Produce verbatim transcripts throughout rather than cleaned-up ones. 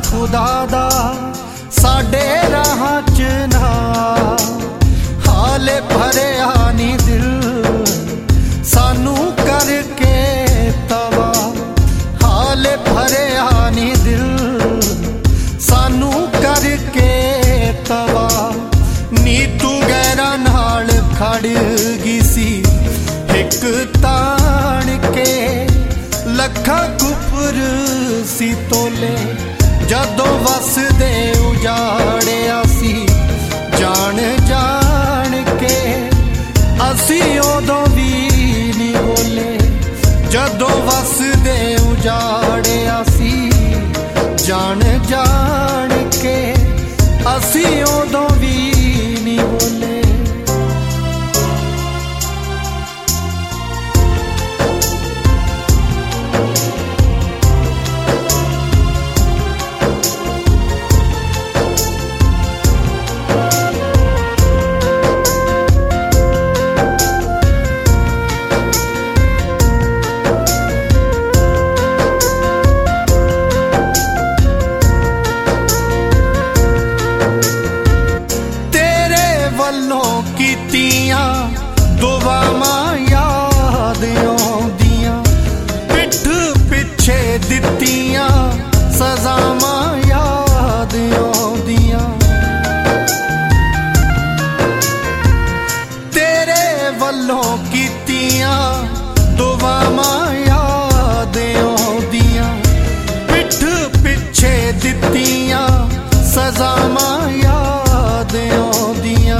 खुदा दा साडे राहां च ना हाले भरिया नी दिल सानू करके तवा हाले भरिया नी दिल सानू करके तवा नी तू गैरा नाल खड़ गई सी एक तान के लखा कुफर सी तोले जदों वसदे उजाड़िया सी जान जान के असी उदों भी नहीं बोले जदों वसदे उजाड़िया सी जान जान के असी उदों भी नहीं बोले। कीतियां दुआवां याद आउंदियां पिठ पिछे दित्तियां सजावां याद आउंदियां तेरे वल्लों कीतियां दुआवां याद आउंदियां पिठ पिछे दित्तियां सजावां याद आउंदियां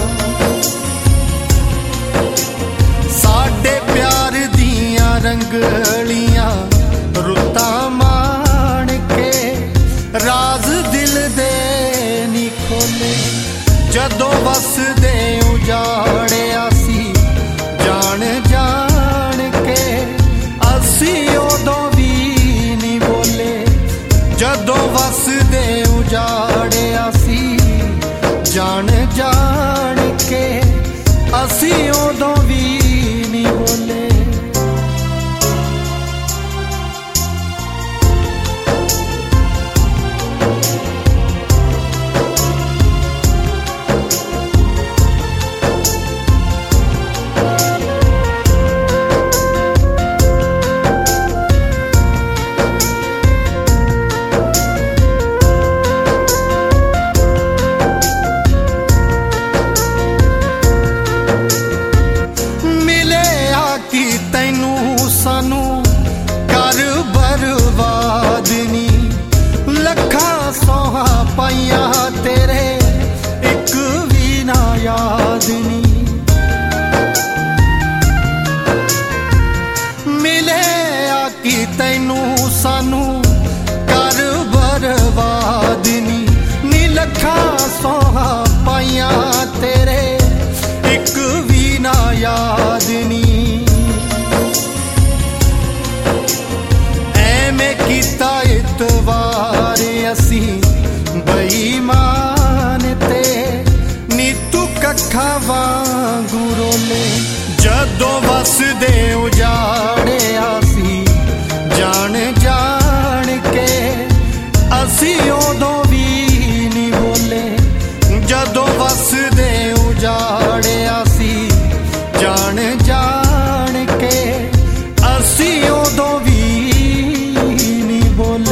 रंगलियां रुतां मान के राज दिल दे नी खोले जदों वसदे उजाड़िया सी जान जान के असी उदों भी नी बोले जदों वसदे उजाड़िया सी जान जान के असी उदों भी नी बोले। सानू कर बर्बाद नी लखा सोहा पाइया तेरे एक भी ना याद नी मिले आकी तैनू सानू कर बर्बाद नी नी लखा सोहा पाइया तेरे एक भी ना याद नी मैं कीता इतवार असी बेईमान ते नी तू कखा वांगू रोले जदों वसदे उजाड़िया सी जान जान के असी उदों भी नहीं बोले जदों वसदे उजाड़िया सी जान जान के असी उदों भी बोले।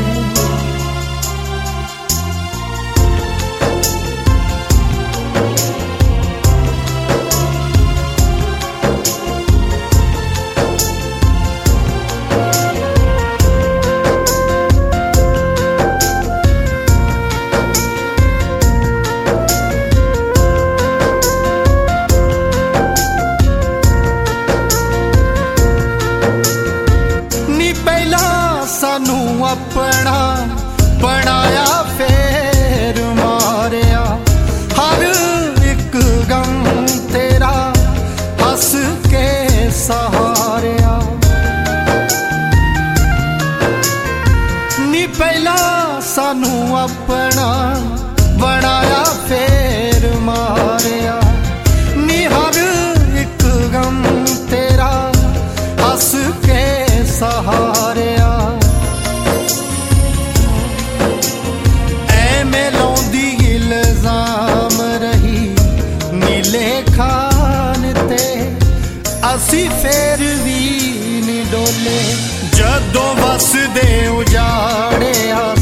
सानू अपना बनाया फेर मारिया हर एक गम तेरा हंस के सहारिया नी पहला सानू अपना बनाया फेर मारिया नी हर एक गम तेरा हंस के सहारिया ਲੇਖਾਨ ਤੇ ਅਸੀਂ ਫੇਰ ਵੀ ਨੀ ਡੋਲੇ। ਜਦੋਂ ਵਸਦੇ ਉਜਾੜਿਆ